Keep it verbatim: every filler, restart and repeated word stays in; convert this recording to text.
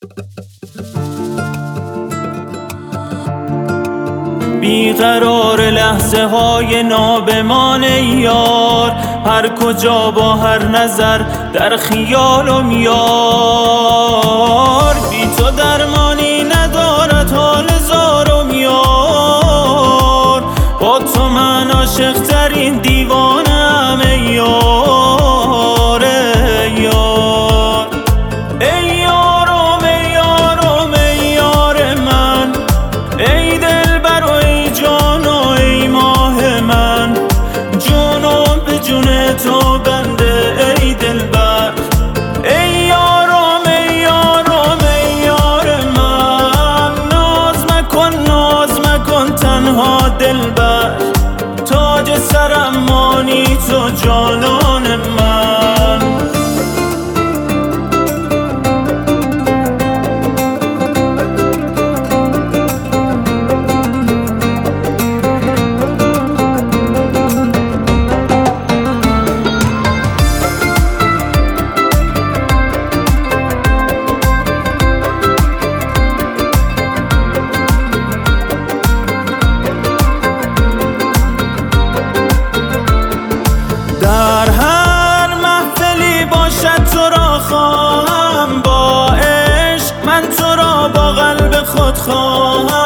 بیقرار لحظه های نابمان یار، هر کجا با هر نظر در خیالم یار. بی تو درمانی ندارد حال زارم یار، با تو من عاشق ترین دیوانم ای یار ای یار. ای یارم ای یارم ای یار من، ای دلبر و ای جان و ای ماه من. جونم به جون تو بنده ای دلبر. ای یارم ای یارم ای یار من، ناز مکن ناز مکن تنها دلبر. تاج سرم مانی تو جانان من. در هر محفلی باشد تو را خواهم، با عشق من تو را با قلب خود خواهم.